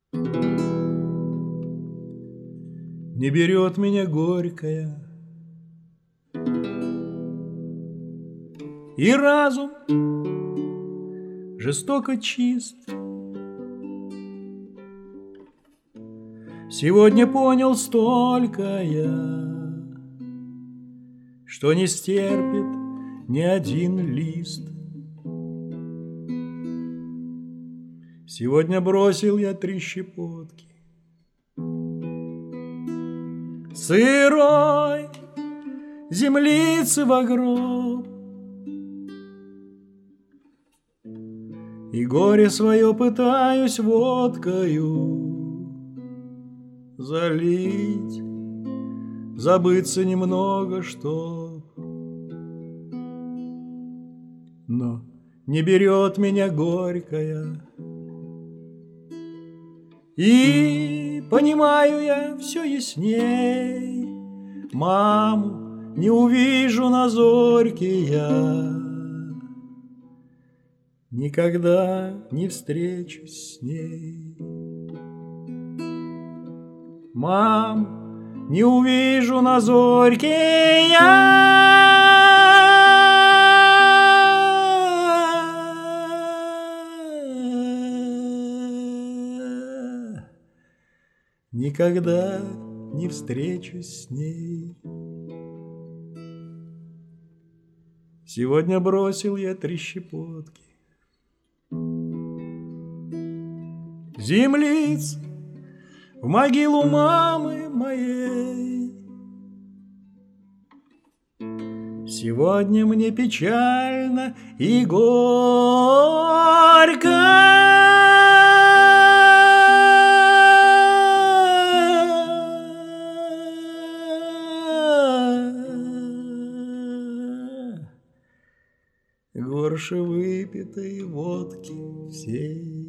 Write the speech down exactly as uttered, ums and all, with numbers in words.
Не берет меня горькая, и разум жестоко чист. Сегодня понял столько я, что не стерпит ни один лист. Сегодня бросил я три щепотки сырой землицы в гроб, и горе свое пытаюсь водкою залить, забыться немного, чтоб. Но не берет меня горькая, и понимаю я все ясней. Маму не увижу на зорьке я, никогда не встречусь с ней. Мам, не увижу на зорьке я, никогда не встречусь с ней. Сегодня бросил я три щепотки землиц в могилу мамы моей. Сегодня мне печально и горько. Горше выпитой водки всей.